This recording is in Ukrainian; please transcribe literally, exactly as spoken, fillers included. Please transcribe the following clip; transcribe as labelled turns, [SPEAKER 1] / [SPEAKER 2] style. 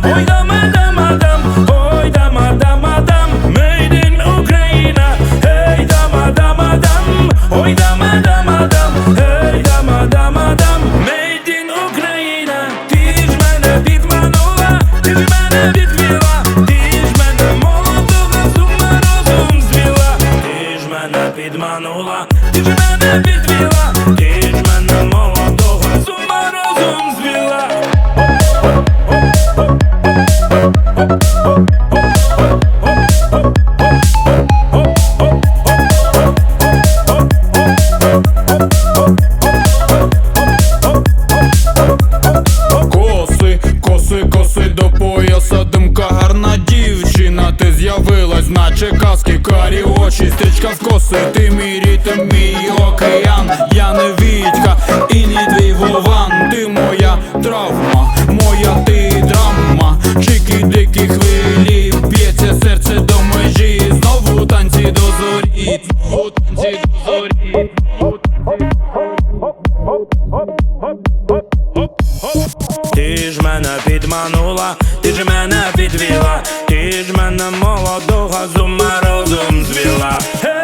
[SPEAKER 1] Ой, дама, дама, дам, ой, дама, дама, дам, made in Україна. Ей, дама, дама, дам, ой, дама, дама, дам, ей, дама, дама, дам, made in Україна. Ти ж мене підманула, ти ж мене підвела, ти ж мене молодого з ума розум звела. Ти ж мене підманула, ти ж мене підвела, ти ж мене молодого з ума розум звела.
[SPEAKER 2] Коси, коси, коси до пояса, димка, гарна дівчина. Ти з'явилась, наче казки, карі очі, стрічка в коси. Ти мій ритм, мій океан. Я не Вітька і не твій Вован. Ти моя травма, моя ти драма. Чики-дики хвилі, б'ється серце до межі. Знову танці до зорі, знову танці до зорі.
[SPEAKER 1] Ти ж мене підманула, ти ж мене підвела, ти ж мене молодого з ума розум звела.